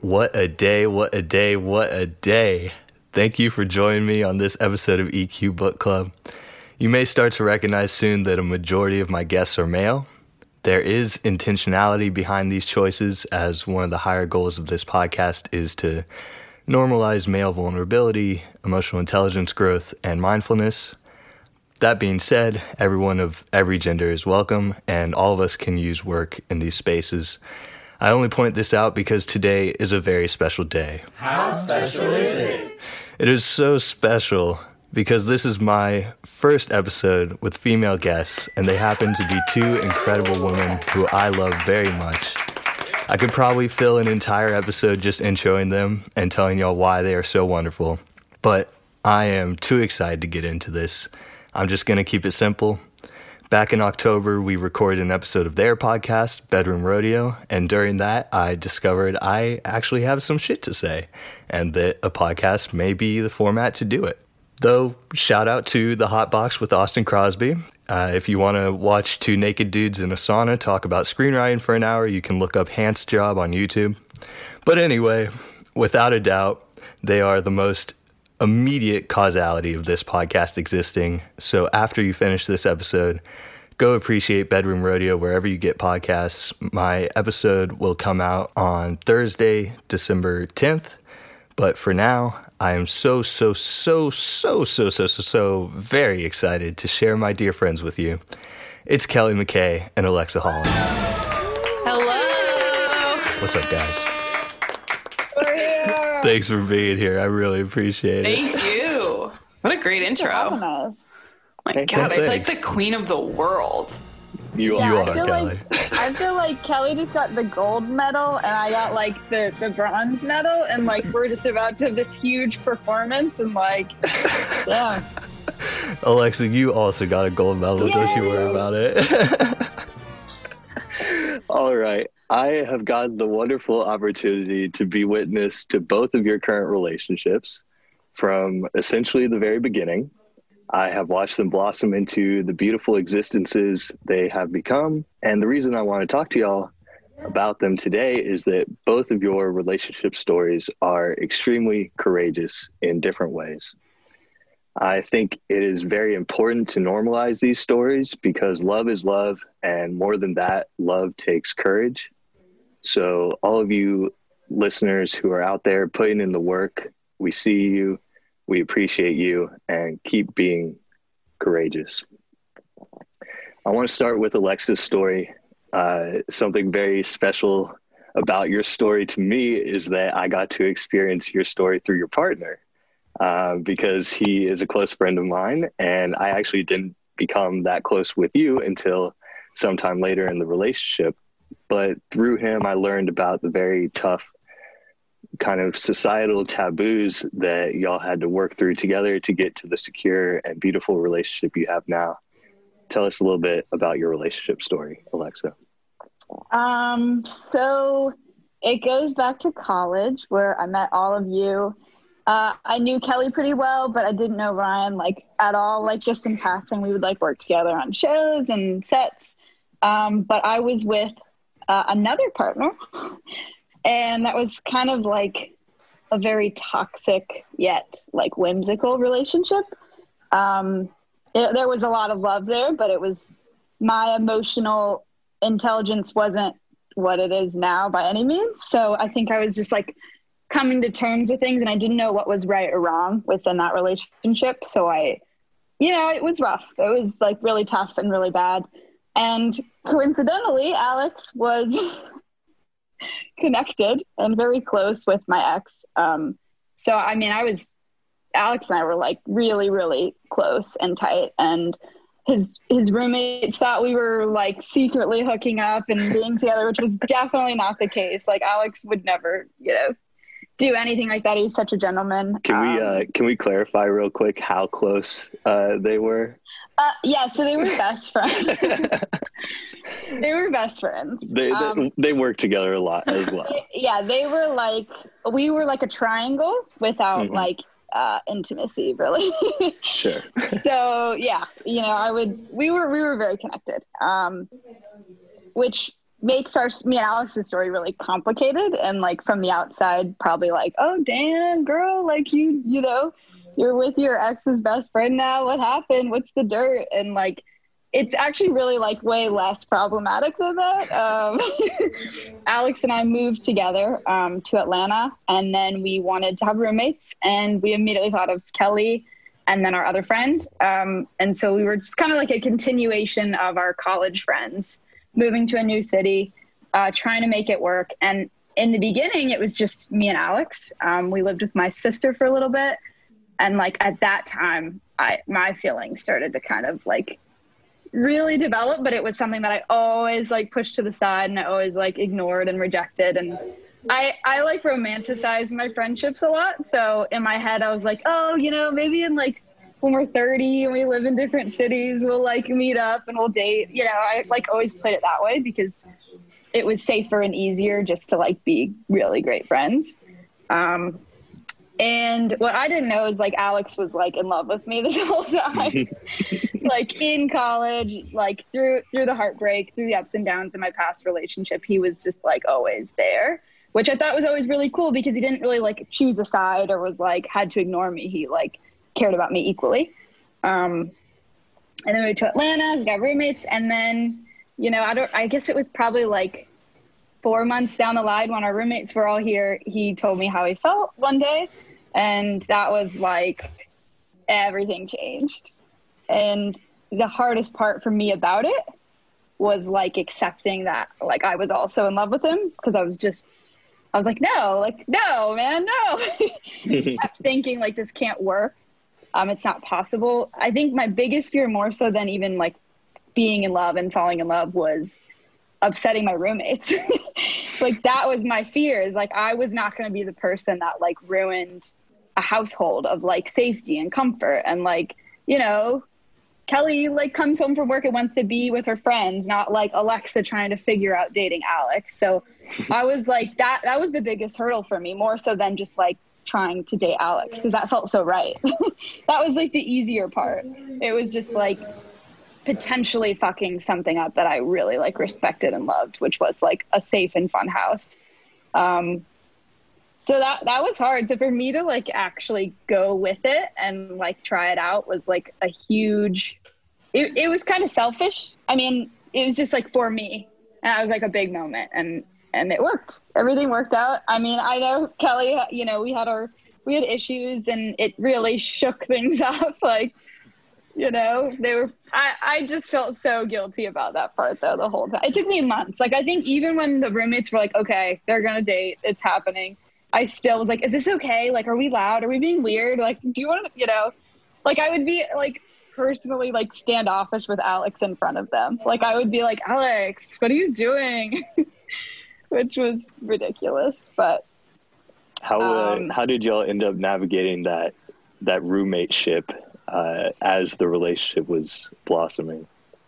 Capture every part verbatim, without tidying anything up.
What a day, what a day, what a day. Thank you for joining me on this episode of E Q Book Club. You may start to recognize soon that a majority of my guests are male. There is intentionality behind these choices, as one of the higher goals of this podcast is to normalize male vulnerability, emotional intelligence growth, and mindfulness. That being said, everyone of every gender is welcome, and all of us can use work in these spaces. I only point this out because today is a very special day. How special is it? It is so special because this is my first episode with female guests, and they happen to be two incredible women who I love very much. I could probably fill an entire episode just introing them and telling y'all why they are so wonderful, but I am too excited to get into this. I'm just going to keep it simple. Back in October, we recorded an episode of their podcast, Bedroom Rodeo, and during that, I discovered I actually have some shit to say, and that a podcast may be the format to do it. Though, shout out to The Hot Box with Austin Crosby. Uh, if you want to watch two naked dudes in a sauna talk about screenwriting for an hour, you can look up Hans Job on YouTube. But anyway, without a doubt, they are the most immediate causality of this podcast existing. So after you finish this episode, go appreciate Bedroom Rodeo wherever you get podcasts. My episode will come out on Thursday, December tenth. But for now, I am so, so, so, so, so, so, so, so very excited to share my dear friends with you. It's Kelly McKay and Alexa Holland. Hello. What's up, guys? We're here. Thanks for being here. I really appreciate it. Thank you. What a great intro. Oh my Hey, God, I'm like thanks. the queen of the world. You, Yeah, you I are, feel Kelly. like I feel like Kelly just got the gold medal and I got like the, the bronze medal, and like we're just about to have this huge performance, and like yeah. Alexa, you also got a gold medal. Don't you worry about it. All right. I have gotten the wonderful opportunity to be witness to both of your current relationships from essentially the very beginning. I have watched them blossom into the beautiful existences they have become. And the reason I want to talk to y'all about them today is that both of your relationship stories are extremely courageous in different ways. I think it is very important to normalize these stories because love is love, and more than that, love takes courage. So all of you listeners who are out there putting in the work, we see you, we appreciate you, and keep being courageous. I want to start with Alexa's story. Uh, something very special about your story to me is that I got to experience your story through your partner. Uh, because he is a close friend of mine, and I actually didn't become that close with you until sometime later in the relationship. But through him, I learned about the very tough kind of societal taboos that y'all had to work through together to get to the secure and beautiful relationship you have now. Tell us a little bit about your relationship story, Alexa. Um, so it goes back to college where I met all of you. Uh, I knew Kelly pretty well, but I didn't know Ryan like at all. Like just in passing, we would like work together on shows and sets. Um, but I was with uh, another partner, and that was kind of like a very toxic yet like whimsical relationship. Um, it, there was a lot of love there, but it was my emotional intelligence wasn't what it is now by any means. So I think I was just like coming to terms with things, and I didn't know what was right or wrong within that relationship. So I, you know, it was rough. It was like really tough and really bad. And coincidentally, Alex was connected and very close with my ex. Um, so, I mean, I was, Alex and I were like really, really close and tight. And his, his roommates thought we were like secretly hooking up and being together, which was definitely not the case. Like Alex would never, you know, do anything like that. He's such a gentleman. Can um, we uh, can we clarify real quick how close uh, they were? Uh, yeah, so they were best friends. They were best friends. They, Um, they they work together a lot as well. they- yeah, they were like, we were like a triangle without Mhm. like uh, intimacy, really. Sure. So yeah, you know, I would, we were, we were very connected, um, which makes our me and Alex's story really complicated, and like from the outside probably like, oh damn girl, like you you know you're with your ex's best friend now, what happened, what's the dirt? And like it's actually really like way less problematic than that. um Alex and I moved together um to Atlanta, and then we wanted to have roommates, and we immediately thought of Kelly and then our other friend, um and so we were just kind of like a continuation of our college friends, moving to a new city, uh, trying to make it work. And in the beginning, it was just me and Alex. Um, we lived with my sister for a little bit. And like at that time, I my feelings started to kind of like really develop, but it was something that I always like pushed to the side, and I always like ignored and rejected. And I, I like romanticize my friendships a lot. So in my head, I was like, oh, you know, maybe in like, when we're thirty and we live in different cities, we'll like meet up and we'll date. You know, I like always played it that way because it was safer and easier just to like be really great friends. Um, and what I didn't know is like Alex was like in love with me this whole time. Like in college, like through through the heartbreak, through the ups and downs in my past relationship, he was just like always there, which I thought was always really cool because he didn't really like choose a side or was like had to ignore me. He like cared about me equally. Um, and then we went to Atlanta, we got roommates, and then, you know, I don't, I guess it was probably like four months down the line when our roommates were all here, he told me how he felt one day. And that was like, everything changed. And the hardest part for me about it was like accepting that like I was also in love with him, because I was just, I was like, no, like, no, man, no. I kept thinking like, this can't work. Um, it's not possible. I think my biggest fear, more so than even like being in love and falling in love, was upsetting my roommates. Like that was my fear, is like I was not going to be the person that like ruined a household of like safety and comfort. And like, you know, Kelly like comes home from work and wants to be with her friends, not like Alexa trying to figure out dating Alex. So I was like, that that was the biggest hurdle for me, more so than just like trying to date Alex, because that felt so right. That was like the easier part. It was just like potentially fucking something up that I really like respected and loved, which was like a safe and fun house. Um, so that that was hard. So for me to like actually go with it and like try it out was like a huge, it, it was kind of selfish. I mean, it was just like for me, and that was like a big moment, and and it worked. Everything worked out. I mean, I know Kelly, you know, we had our, we had issues, and it really shook things up. Like, you know, they were, I, I just felt so guilty about that part though, the whole time. It took me months. Like, I think even when the roommates were like, okay, they're going to date, it's happening, I still was like, is this okay? Like, are we loud? Are we being weird? Like, do you want to, you know, like I would be like personally like standoffish with Alex in front of them. Like I would be like, Alex, what are you doing? Which was ridiculous. But how um, uh, how did y'all end up navigating that that roommate ship uh, as the relationship was blossoming?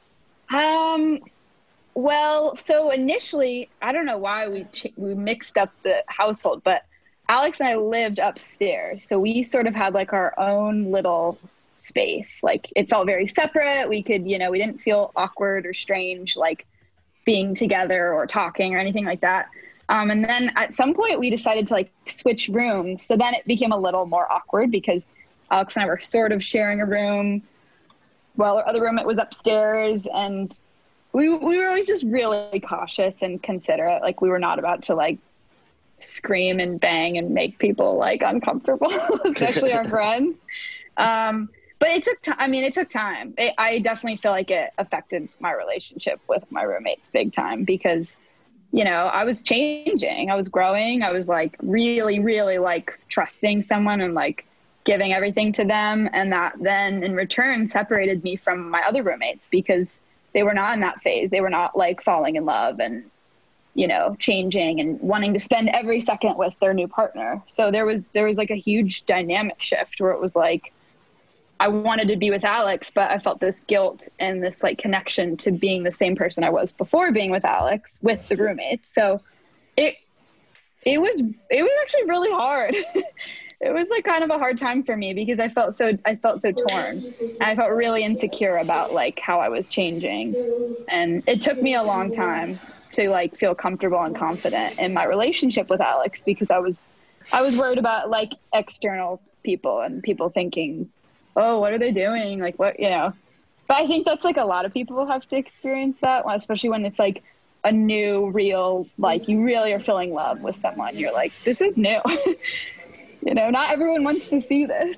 Um, well, so initially, I don't know why we ch- we mixed up the household, but Alex and I lived upstairs, so we sort of had like our own little space. Like it felt very separate. We could, you know, we didn't feel awkward or strange, like being together or talking or anything like that. Um, and then at some point we decided to like switch rooms. So then it became a little more awkward because Alex and I were sort of sharing a room while our other roommate was upstairs. And we we were always just really cautious and considerate. Like we were not about to like scream and bang and make people like uncomfortable, especially our friends. Um, But it took time. I mean, it took time. It, I definitely feel like it affected my relationship with my roommates big time because, you know, I was changing. I was growing. I was like really, really like trusting someone and like giving everything to them. And that then in return separated me from my other roommates because they were not in that phase. They were not like falling in love and, you know, changing and wanting to spend every second with their new partner. So there was, there was like a huge dynamic shift where it was like, I wanted to be with Alex, but I felt this guilt and this like connection to being the same person I was before being with Alex with the roommates. So it, it was, it was actually really hard. it was like kind of a hard time for me because I felt so I felt so torn. And I felt really insecure about like how I was changing. And it took me a long time to like feel comfortable and confident in my relationship with Alex because I was I was worried about like external people and people thinking, oh, what are they doing? Like what, you know. But I think that's like a lot of people have to experience that, especially when it's like a new, real, like you really are feeling love with someone. You're like, this is new. You know, not everyone wants to see this.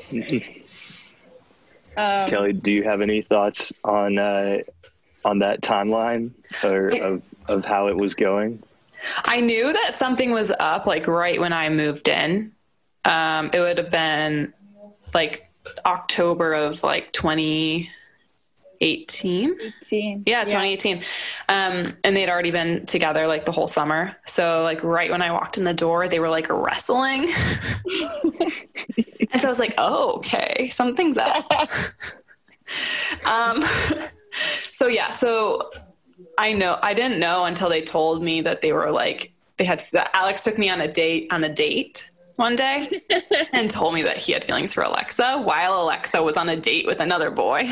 um, Kelly, do you have any thoughts on uh, on that timeline or of, of how it was going? I knew that something was up, like right when I moved in. Um, it would have been like October of like twenty eighteen. eighteen. Yeah, twenty eighteen. Yeah. Um, and they'd already been together like the whole summer. So like right when I walked in the door, they were like wrestling. And so I was like, oh, okay, something's up. um, so yeah, so I know, I didn't know until they told me that they were like, they had, that Alex took me on a date, on a date one day and told me that he had feelings for Alexa while Alexa was on a date with another boy.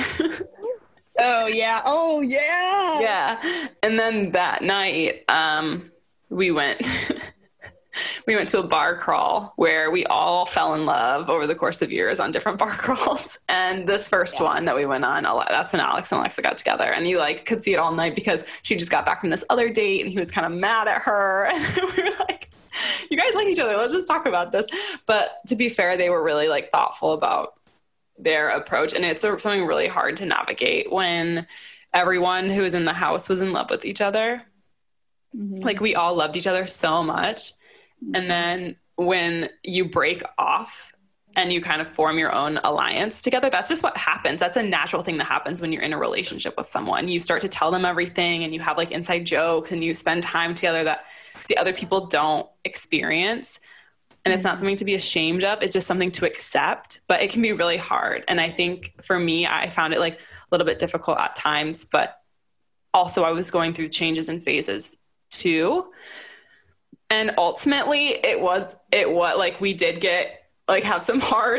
Oh yeah. Oh yeah. Yeah. And then that night, um, we went, we went to a bar crawl where we all fell in love over the course of years on different bar crawls. And this first yeah. one that we went on, that's when Alex and Alexa got together, and you like could see it all night because she just got back from this other date and he was kind of mad at her. And we were like, you guys like each other. Let's just talk about this. But to be fair, they were really like thoughtful about their approach. And it's a, something really hard to navigate when everyone who was in the house was in love with each other. Mm-hmm. Like we all loved each other so much. Mm-hmm. And then when you break off and you kind of form your own alliance together, that's just what happens. That's a natural thing that happens when you're in a relationship with someone. You start to tell them everything and you have like inside jokes and you spend time together that the other people don't experience. And it's not something to be ashamed of. It's just something to accept, but it can be really hard. And I think for me, I found it like a little bit difficult at times, but also I was going through changes and phases too. And ultimately it was, it was like, we did get like have some hard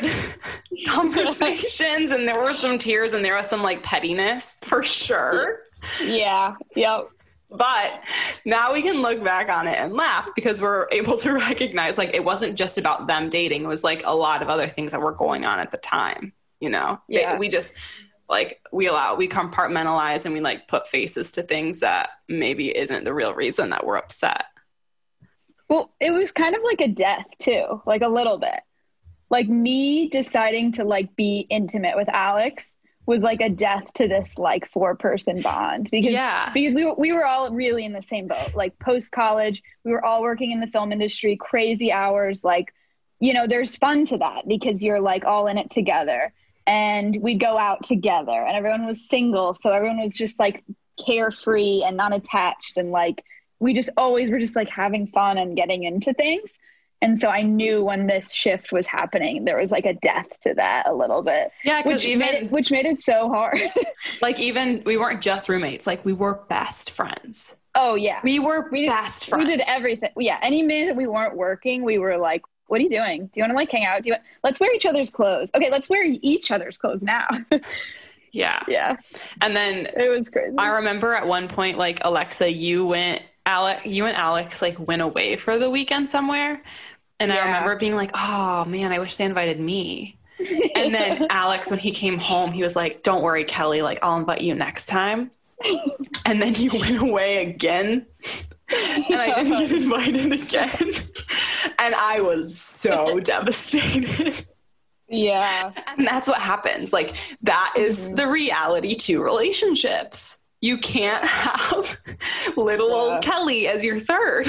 conversations and there were some tears and there was some like pettiness for sure. Yeah. Yep. But now we can look back on it and laugh because we're able to recognize like it wasn't just about them dating. It was like a lot of other things that were going on at the time, you know? Yeah. It, we just like we allow, we compartmentalize and we like put faces to things that maybe isn't the real reason that we're upset. Well, it was kind of like a death too, like a little bit. Like me deciding to like be intimate with Alex was like a death to this like four person bond because, yeah. because we were, we were all really in the same boat, like post college, we were all working in the film industry, crazy hours. Like, you know, there's fun to that because you're like all in it together and we go out together and everyone was single. So everyone was just like carefree and unattached. And like, we just always were just like having fun and getting into things. And so I knew when this shift was happening, there was like a death to that a little bit. Yeah, which even, made it, which made it so hard. Like even we weren't just roommates, like we were best friends. Oh yeah. We were we best did, friends. We did everything. Yeah. Any minute we weren't working, we were like, what are you doing? Do you want to like hang out? Do you want, let's wear each other's clothes. Okay. Let's wear each other's clothes now. Yeah. Yeah. And then it was crazy. I remember at one point, like Alexa, you went, Alex, you and Alex like went away for the weekend somewhere. And yeah. I remember being like, oh man, I wish they invited me. And then Alex, when he came home, he was like, don't worry, Kelly, like I'll invite you next time. And then you went away again and I didn't get invited again. And I was so devastated. Yeah. And that's what happens. Like that is mm-hmm. the reality to relationships. You can't have little yeah. old Kelly as your third.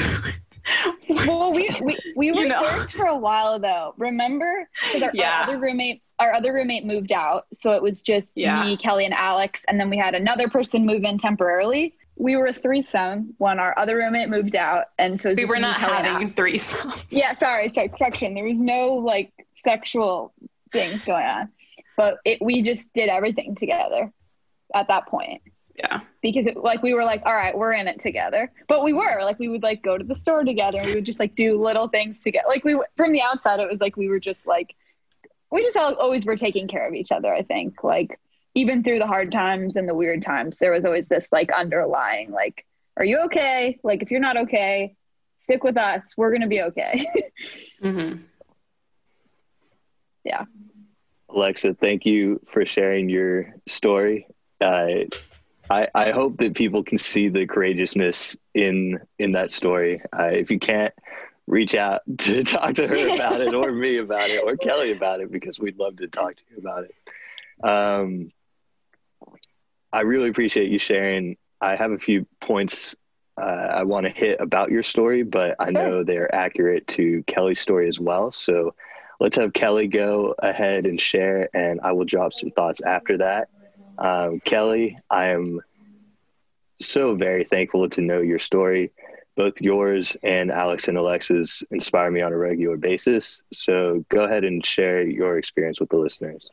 Well, we we, we were you know? thirds for a while though. Remember? Because our, yeah. our other roommate, our other roommate moved out, so it was just yeah. me, Kelly, and Alex, and then we had another person move in temporarily. We were a threesome when our other roommate moved out, and so it was we just were me, not Kelly, having threesomes. Yeah, sorry, sorry, correction. There was no like sexual things going on, but it, we just did everything together at that point. Yeah. Because it, like we were like, all right, we're in it together. But we were like, we would like go to the store together. And we would just like do little things together. Like we, from the outside, it was like we were just like, we just all, always were taking care of each other, I think. Like even through the hard times and the weird times, there was always this like underlying, like, are you okay? Like if you're not okay, stick with us. We're going to be okay. Mm-hmm. Yeah. Alexa, thank you for sharing your story. Uh, I, I hope that people can see the courageousness in in that story. Uh, if you can't, reach out to talk to her about it, or me about it, or Kelly about it, because we'd love to talk to you about it. Um, I really appreciate you sharing. I have a few points uh, I want to hit about your story, but I know they're accurate to Kelly's story as well. So let's have Kelly go ahead and share, and I will drop some thoughts after that. Um, Kelly, I am so very thankful to know your story. Both yours and Alex and Alexa's inspire me on a regular basis. So go ahead and share your experience with the listeners.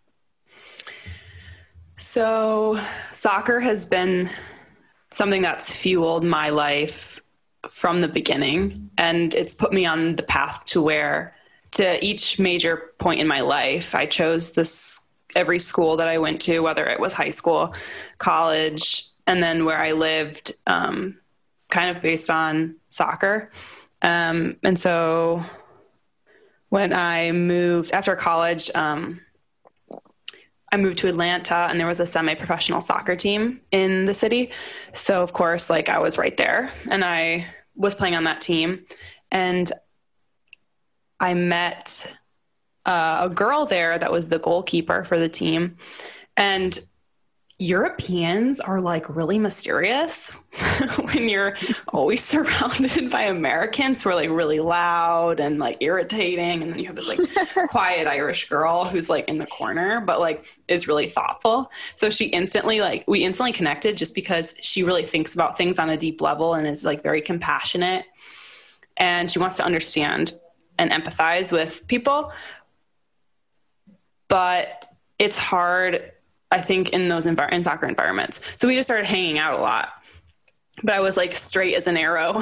So soccer has been something that's fueled my life from the beginning. And it's put me on the path to where, to each major point in my life, I chose this every school that I went to, whether it was high school, college, and then where I lived, um, kind of based on soccer. Um, and so when I moved after college, um, I moved to Atlanta, and there was a semi-professional soccer team in the city. So of course, like I was right there, and I was playing on that team, and I met uh, a girl there that was the goalkeeper for the team. And Europeans are like really mysterious when you're always surrounded by Americans who are like really loud and like irritating. And then you have this like quiet Irish girl who's like in the corner, but like is really thoughtful. So she instantly like, we instantly connected just because she really thinks about things on a deep level and is like very compassionate. And she wants to understand and empathize with people. But it's hard, I think, in those envir- in soccer environments. So we just started hanging out a lot, but I was like straight as an arrow.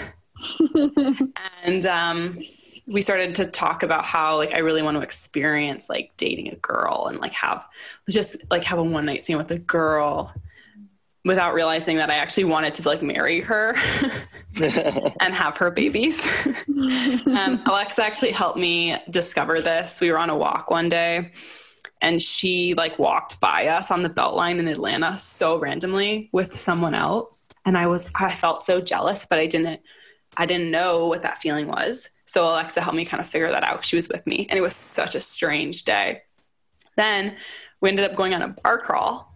And um, we started to talk about how like I really want to experience like dating a girl and like have just like have a one night stand with a girl, without realizing that I actually wanted to like marry her and have her babies. um, Alexa actually helped me discover this. We were on a walk one day, and she like walked by us on the Beltline in Atlanta so randomly with someone else. And I was, I felt so jealous, but I didn't, I didn't know what that feeling was. So Alexa helped me kind of figure that out. She was with me, and it was such a strange day. Then we ended up going on a bar crawl.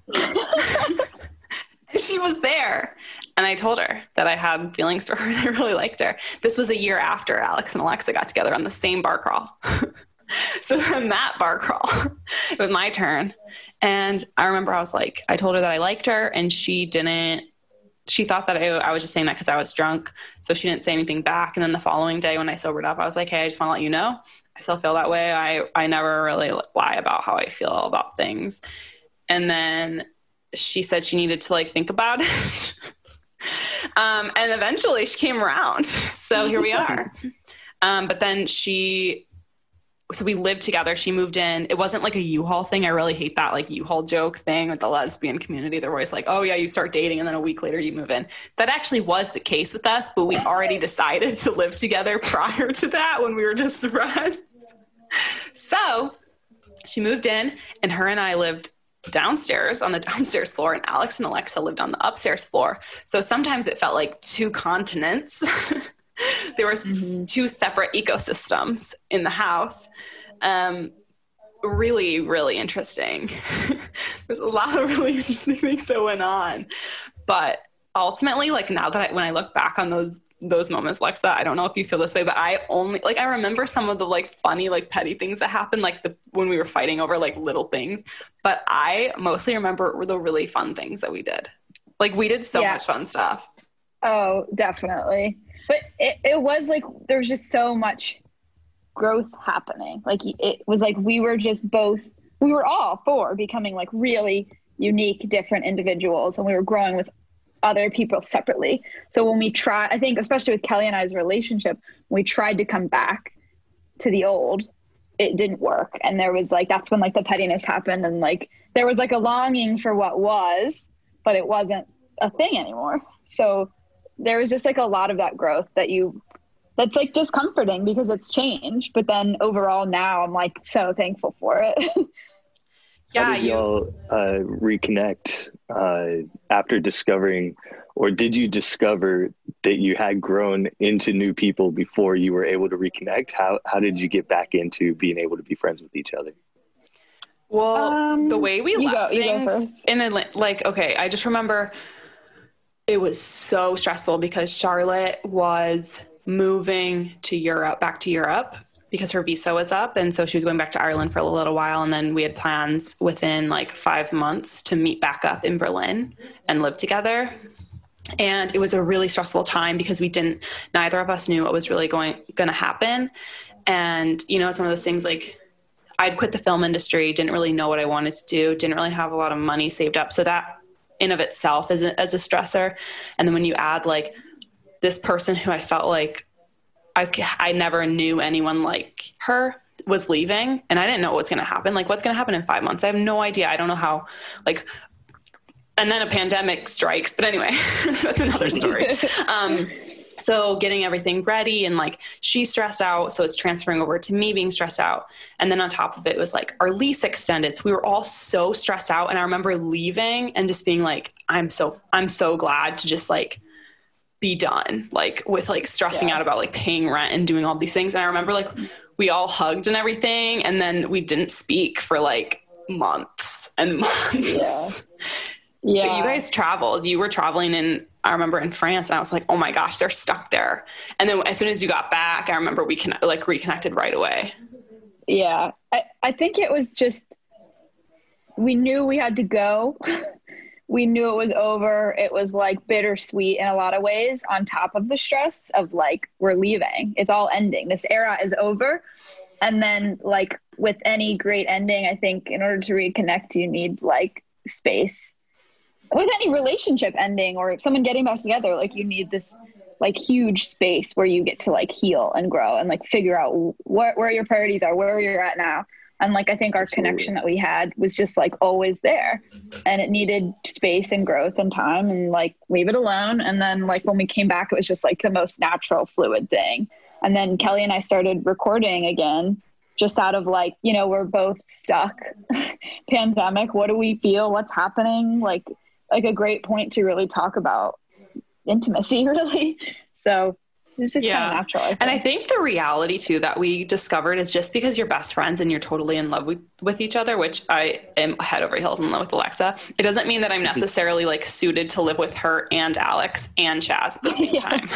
She was there, and I told her that I had feelings for her and I really liked her. This was a year after Alex and Alexa got together on the same bar crawl. So then that bar crawl, it was my turn. And I remember I was like, I told her that I liked her, and she didn't, she thought that I, I was just saying that because I was drunk. So she didn't say anything back. And then the following day when I sobered up, I was like, hey, I just want to let you know, I still feel that way. I, I never really lie about how I feel about things. And then she said she needed to like think about it. um, and eventually she came around. So here we are. Um, but then she, so we lived together. She moved in. It wasn't like a U-Haul thing. I really hate that like U-Haul joke thing with the lesbian community. They're always like, oh yeah, you start dating and then a week later you move in. That actually was the case with us, but we already decided to live together prior to that when we were just friends. So she moved in, and her and I lived downstairs on the downstairs floor, and Alex and Alexa lived on the upstairs floor. So sometimes it felt like two continents. There were mm-hmm. two separate ecosystems in the house. Um, really, really interesting. There's a lot of really interesting things that went on. But ultimately, like now that I, when I look back on those those moments, Alexa, I don't know if you feel this way, but I only like I remember some of the like funny like petty things that happened, like the when we were fighting over like little things. But I mostly remember the really fun things that we did. Like we did so yeah. much fun stuff. Oh, definitely. But it, it was like there was just so much growth happening. Like it was like we were just both we were all four becoming like really unique, different individuals, and we were growing with other people separately. So when we try, I think, especially with Kelly and I's relationship, we tried to come back to the old, it didn't work. And there was like, that's when like the pettiness happened. And like, there was like a longing for what was, but it wasn't a thing anymore. So there was just like a lot of that growth that you, that's like just comforting because it's changed. But then overall now I'm like so thankful for it. Yeah, How did you y'all uh, reconnect uh, after discovering, or did you discover that you had grown into new people before you were able to reconnect? How how did you get back into being able to be friends with each other? Well, Um, the way we you left go- you go things first. in Atlanta, like, okay, I just remember it was so stressful because Charlotte was moving to Europe, back to Europe, because her visa was up. And so she was going back to Ireland for a little while. And then we had plans within like five months to meet back up in Berlin and live together. And it was a really stressful time because we didn't, neither of us knew what was really going, going to happen. And, you know, it's one of those things like I'd quit the film industry, didn't really know what I wanted to do, didn't really have a lot of money saved up. So that in of itself is a, as a stressor. And then when you add like this person who I felt like I, I never knew anyone like her was leaving, and I didn't know what's going to happen. Like what's going to happen in five months? I have no idea. I don't know how, like, and then a pandemic strikes, but anyway, that's another story. Um, so getting everything ready and like she's stressed out. So it's transferring over to me being stressed out. And then on top of it was like our lease extended. So we were all so stressed out. And I remember leaving and just being like, I'm so, I'm so glad to just like be done, like with like stressing Yeah. out about like paying rent and doing all these things. And I remember like we all hugged and everything. And then we didn't speak for like months and months. Yeah. But you guys traveled, you were traveling in, I remember in France, and I was like, oh my gosh, they're stuck there. And then as soon as you got back, I remember we can like reconnected right away. Yeah. I, I think it was just, we knew we had to go. We knew it was over. It was like bittersweet in a lot of ways on top of the stress of like, we're leaving. It's all ending. This era is over. And then like with any great ending, I think in order to reconnect, you need like space. With any relationship ending or someone getting back together, like you need this like huge space where you get to like heal and grow and like figure out wh- where your priorities are, where you're at now. And like, I think our Absolutely. connection that we had was just like always there, and it needed space and growth and time and like leave it alone. And then like when we came back, it was just like the most natural fluid thing. And then Kelly and I started recording again, just out of like, you know, we're both stuck. Pandemic. What do we feel? What's happening? Like, like a great point to really talk about intimacy, really. So it's just Yeah. kind of natural. I think. And I think the reality too that we discovered is just because you're best friends and you're totally in love with, with each other, which I am head over heels in love with Alexa, it doesn't mean that I'm necessarily like suited to live with her and Alex and Chaz at the same Yeah. time.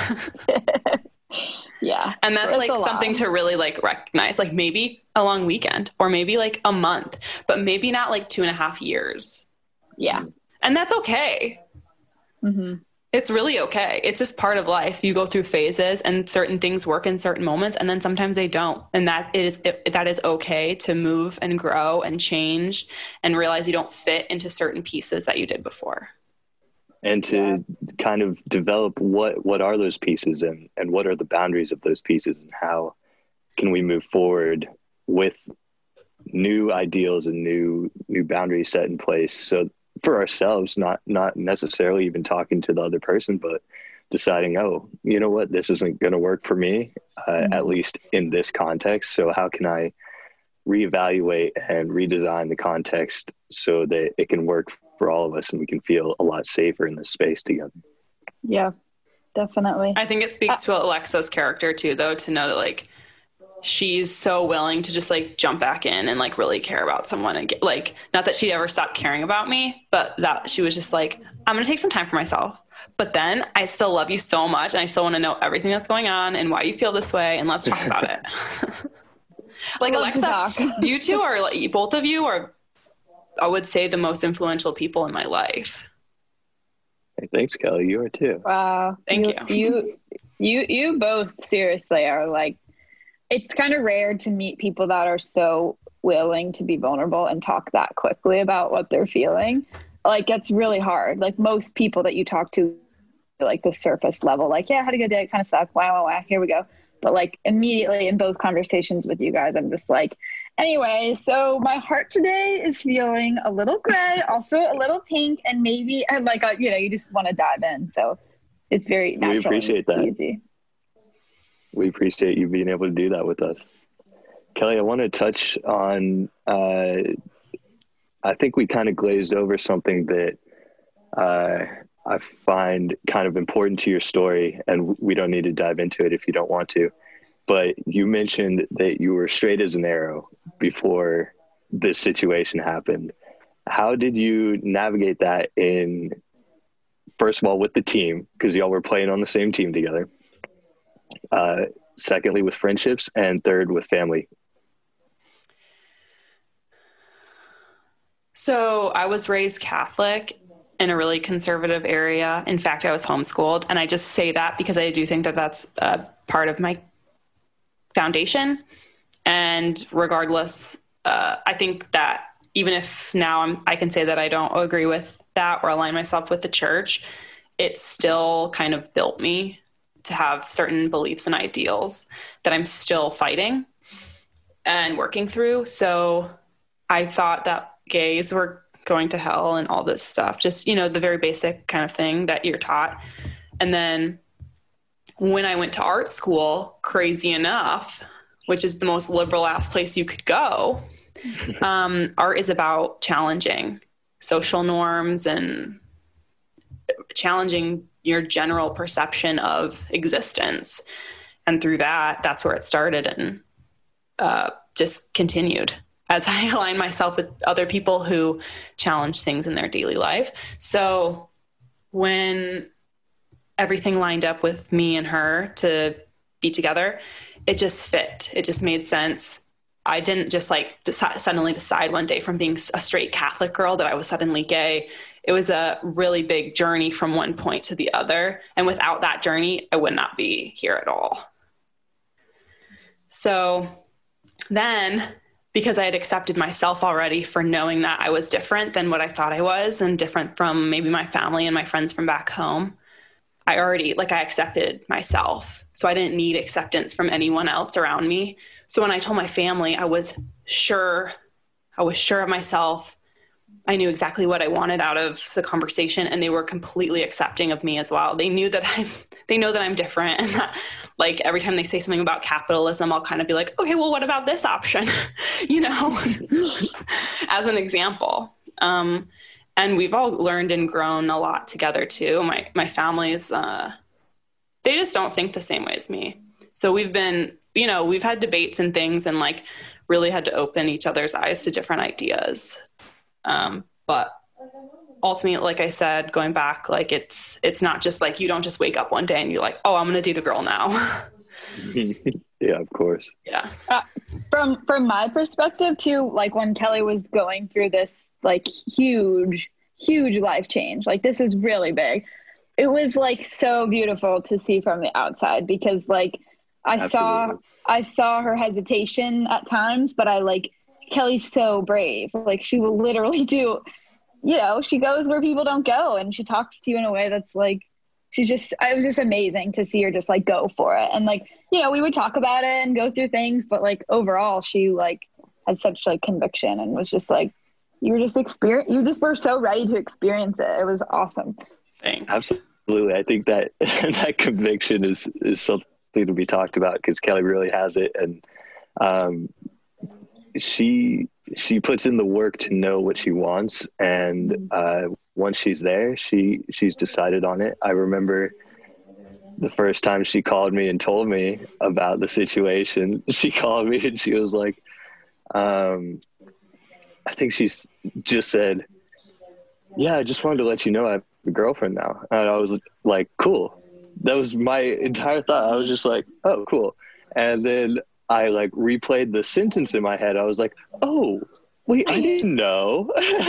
Yeah. And that's It's like a lot. something to really like recognize, like maybe a long weekend or maybe like a month, but maybe not like two and a half years. Yeah. And that's okay. Mm-hmm. It's really okay. It's just part of life. You go through phases and certain things work in certain moments and then sometimes they don't. And that is, it, that is okay to move and grow and change and realize you don't fit into certain pieces that you did before. And to kind of develop what, what are those pieces and, and what are the boundaries of those pieces and how can we move forward with new ideals and new, new boundaries set in place. So for ourselves, not, not necessarily even talking to the other person, but deciding, oh, you know what, this isn't going to work for me, uh, Mm-hmm. at least in this context. So how can I reevaluate and redesign the context so that it can work for all of us and we can feel a lot safer in this space together? Yeah, definitely. I think it speaks to Alexa's character too, though, to know that like she's so willing to just like jump back in and like really care about someone and get like, not that she ever stopped caring about me, but that she was just like, I'm going to take some time for myself. But then I still love you so much and I still want to know everything that's going on and why you feel this way. And let's talk about it. Like Love to Alexa, talk. you two are like, both of you are, I would say, the most influential people in my life. Hey, thanks, Kelly. You are too. Wow. Thank you. You, you, you both seriously are like, it's kind of rare to meet people that are so willing to be vulnerable and talk that quickly about what they're feeling. like it's really hard. Like most people that you talk to, like the surface level, like, yeah, I had a good day, it kind of sucked, wow, wow, wow, here we go. But like immediately in both conversations with you guys, I'm just like, anyway, so my heart today is feeling a little gray, also a little pink, and maybe and like a, you know, you just want to dive in. So it's very natural. We appreciate that. Easy. We appreciate you being able to do that with us. Kelly, I want to touch on, uh, I think we kind of glazed over something that uh, I find kind of important to your story, and we don't need to dive into it if you don't want to. But you mentioned that you were straight as an arrow before this situation happened. How did you navigate that in, first of all, with the team, because y'all were playing on the same team together? Uh, secondly, with friendships, and third, with family. So I was raised Catholic in a really conservative area. In fact, I was homeschooled. And I just say that because I do think that that's a part of my foundation. And regardless, uh, I think that even if now I'm, I can say that I don't agree with that or align myself with the church, it still kind of built me to have certain beliefs and ideals that I'm still fighting and working through. So I thought that gays were going to hell and all this stuff, just, you know, the very basic kind of thing that you're taught. And then when I went to art school, crazy enough, which is the most liberal ass place you could go, um, art is about challenging social norms and challenging your general perception of existence. And through that, that's where it started and uh, just continued as I align myself with other people who challenge things in their daily life. So when everything lined up with me and her to be together, it just fit. It just made sense. I didn't just like decide, suddenly decide one day from being a straight Catholic girl that I was suddenly gay. It was a really big journey from one point to the other. And without that journey, I would not be here at all. So then, because I had accepted myself already for knowing that I was different than what I thought I was and different from maybe my family and my friends from back home, I already, like I accepted myself. So I didn't need acceptance from anyone else around me. So when I told my family, I was sure, I was sure of myself. I knew exactly what I wanted out of the conversation, and they were completely accepting of me as well. They knew that I'm, they know that I'm different, and that like every time they say something about capitalism, I'll kind of be like, okay, well, what about this option? you know, as an example. Um, and we've all learned and grown a lot together too. My, my family's, uh, they just don't think the same way as me. So we've been, you know, we've had debates and things and like really had to open each other's eyes to different ideas. Um, but ultimately, like I said, going back, like it's, it's not just like, you don't just wake up one day and you're like, oh, I'm going to date a girl now. Yeah, of course. Yeah. Uh, from, from my perspective too, like when Kelly was going through this, like huge, huge life change, like this is really big. It was like so beautiful to see from the outside because like I Absolutely. saw, I saw her hesitation at times, but I like, Kelly's so brave. Like she will literally do, you know, she goes where people don't go and she talks to you in a way that's like, she's just, it was just amazing to see her just like go for it. And like, you know, we would talk about it and go through things, but like overall she like had such like conviction and was just like, you were just experience, you just were so ready to experience it. It was awesome. Thanks. Absolutely. I think that that conviction is, is something to be talked about because Kelly really has it. And, um, she she puts in the work to know what she wants, and uh once she's there she she's decided on it. I remember the first time she called me and told me about the situation. She called me and she was like, um I think she's just said, yeah, I just wanted to let you know I have a girlfriend now. And I was like, cool. That was my entire thought. I was just like, oh, cool. And then I like replayed the sentence in my head. I was like, oh, Wait, I didn't know.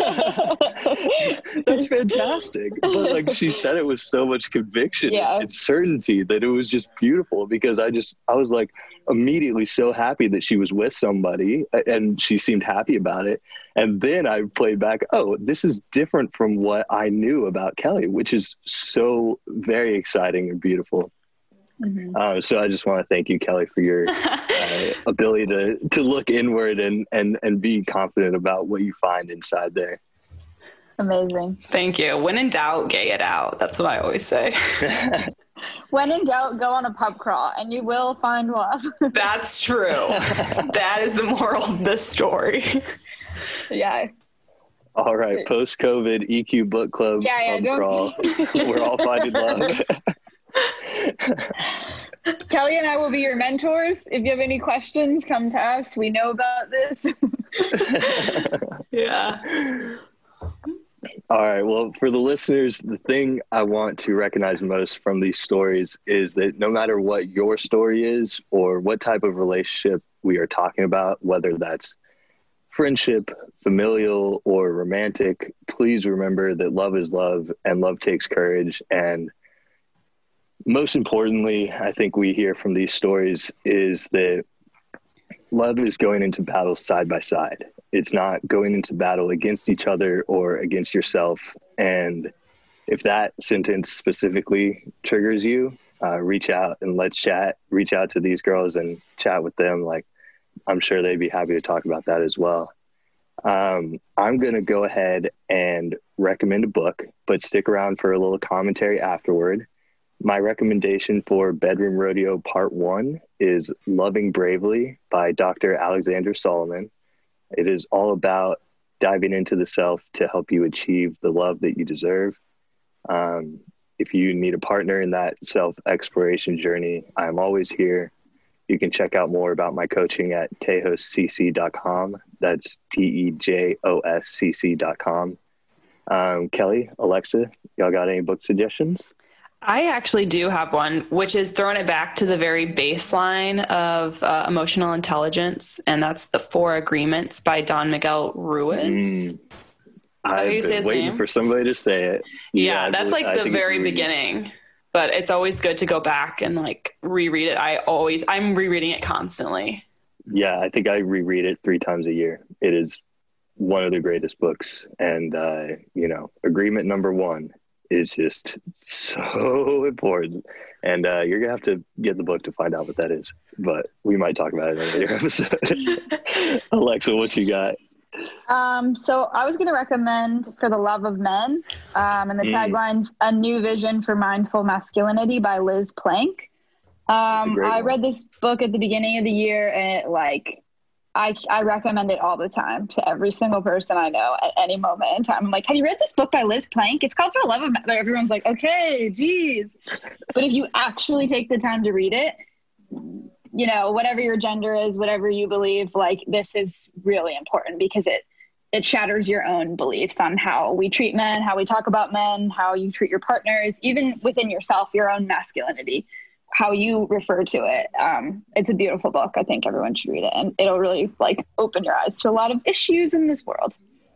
That's fantastic. But like she said it with so much conviction Yeah. and certainty that it was just beautiful, because I just, I was like immediately so happy that she was with somebody and she seemed happy about it. And then I played back, oh, this is different from what I knew about Kelly, which is so very exciting and beautiful. Mm-hmm. Uh, so I just want to thank you, Kelly, for your uh, ability to to look inward and, and, and be confident about what you find inside there. Amazing. Thank you. When in doubt, gay it out. That's what I always say. When in doubt, go on a pub crawl and you will find love. That's true. That is the moral of this story. Yeah. All right. Post-COVID E Q Book Club Yeah, yeah, pub don't- crawl. We're all finding love. Kelly and I will be your mentors. If you have any questions, come to us. We know about this. Yeah. All right. Well, for the listeners, the thing I want to recognize most from these stories is that no matter what your story is or what type of relationship we are talking about, whether that's friendship, familial, or romantic, please remember that love is love and love takes courage. And most importantly, I think we hear from these stories is that love is going into battle side by side. It's not going into battle against each other or against yourself. And if that sentence specifically triggers you, uh, reach out and let's chat. Reach out to these girls and chat with them. Like, I'm sure they'd be happy to talk about that as well. Um, I'm going to go ahead and recommend a book, but stick around for a little commentary afterward. My recommendation for Bedroom Rodeo Part One is Loving Bravely by Doctor Alexander Solomon. It is all about diving into the self to help you achieve the love that you deserve. Um, if you need a partner in that self-exploration journey, I'm always here. You can check out more about my coaching at tejos c c dot com. That's T E J O S C C dot com. Um, Kelly, Alexa, y'all got any book suggestions? I actually do have one, which is throwing it back to the very baseline of uh, emotional intelligence, and that's The Four Agreements by Don Miguel Ruiz. Mm, how you I've say been his waiting name? for somebody to say it. Yeah, I that's believe- like I the think it's very Ruiz. beginning, but it's always good to go back and like reread it. I always, I'm rereading it constantly. Yeah, I think I reread it three times a year. It is one of the greatest books. And, uh, you know, agreement number one is just so important. And uh, you're going to have to get the book to find out what that is. But we might talk about it in a later episode. Alexa, what you got? Um, so I was going to recommend For the Love of Men. Um, and the Mm. tagline's A New Vision for Mindful Masculinity by Liz Plank. Um, great I one. read this book at the beginning of the year, and it, like, I, I recommend it all the time to every single person I know at any moment in time. I'm like, have you read this book by Liz Plank? It's called For the Love of Men. Like, everyone's like, okay, geez. But if you actually take the time to read it, you know, whatever your gender is, whatever you believe, like, this is really important because it, it shatters your own beliefs on how we treat men, how we talk about men, how you treat your partners, even within yourself, your own masculinity, how you refer to it. Um, it's a beautiful book. I think everyone should read it, and it'll really like open your eyes to a lot of issues in this world.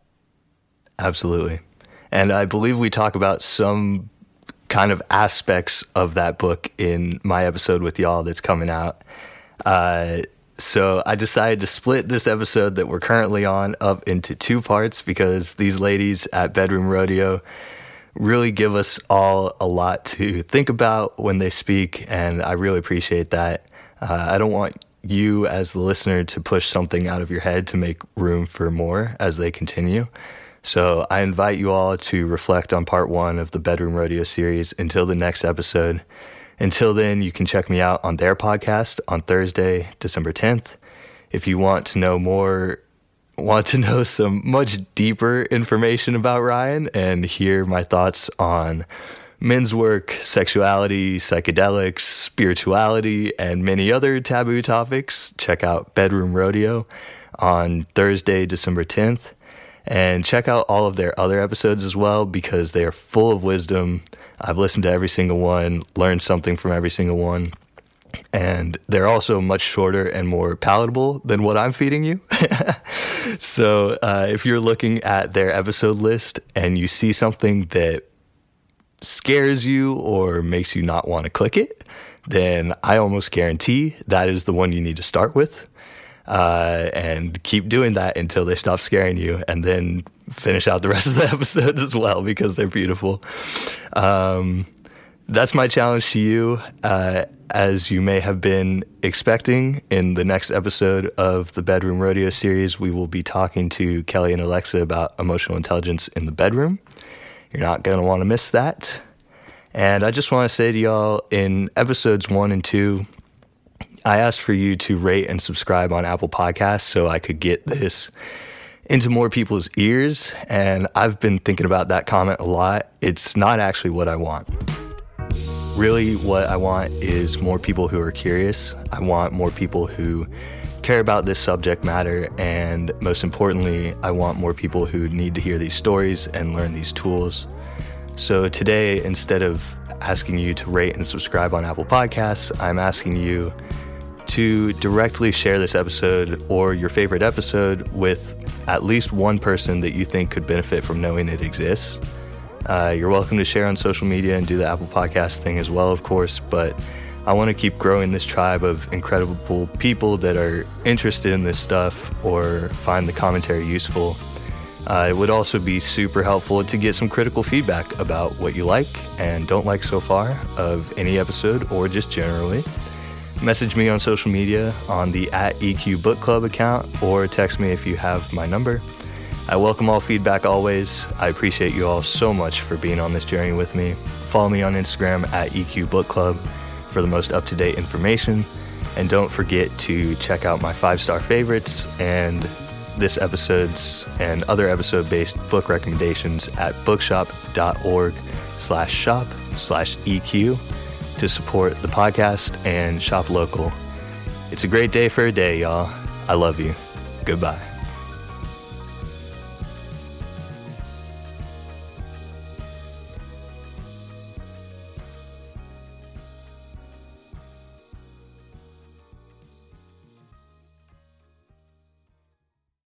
Absolutely. And I believe we talk about some kind of aspects of that book in my episode with y'all that's coming out. Uh, so I decided to split this episode that we're currently on up into two parts because these ladies at Bedroom Rodeo really give us all a lot to think about when they speak, and I really appreciate that. Uh, I don't want you as the listener to push something out of your head to make room for more as they continue. So I invite you all to reflect on part one of the Bedroom Rodeo series until the next episode. Until then, you can check me out on their podcast on Thursday, December tenth. If you want to know more want to know some much deeper information about Ryan and hear my thoughts on men's work, sexuality, psychedelics, spirituality, and many other taboo topics, check out Bedroom Rodeo on Thursday, December tenth. And check out all of their other episodes as well because they are full of wisdom. I've listened to every single one, learned something from every single one. And they're also much shorter and more palatable than what I'm feeding you. So uh, if you're looking at their episode list and you see something that scares you or makes you not want to click it, then I almost guarantee that is the one you need to start with. Uh, and keep doing that until they stop scaring you, and then finish out the rest of the episodes as well, because they're beautiful. Um, that's my challenge to you. Uh, as you may have been expecting, in the next episode of the Bedroom Rodeo series, we will be talking to Kelly and Alexa about emotional intelligence in the bedroom. You're not going to want to miss that. And I just want to say to y'all, in episodes one and two, I asked for you to rate and subscribe on Apple Podcasts so I could get this into more people's ears. And I've been thinking about that comment a lot. It's not actually what I want. Really, what I want is more people who are curious. I want more people who care about this subject matter. And most importantly, I want more people who need to hear these stories and learn these tools. So today, instead of asking you to rate and subscribe on Apple Podcasts, I'm asking you to directly share this episode or your favorite episode with at least one person that you think could benefit from knowing it exists. Uh, you're welcome to share on social media and do the Apple Podcast thing as well, of course, but I want to keep growing this tribe of incredible people that are interested in this stuff or find the commentary useful. Uh, it would also be super helpful to get some critical feedback about what you like and don't like so far of any episode, or just generally. Message me on social media on the at E Q Book Club account, or text me if you have my number. I welcome all feedback always. I appreciate you all so much for being on this journey with me. Follow me on Instagram at E Q Book Club for the most up-to-date information. And don't forget to check out my five-star favorites and this episode's and other episode-based book recommendations at bookshop.org slash shop slash EQ. to support the podcast and shop local. It's a great day for a day, y'all. I love you. Goodbye.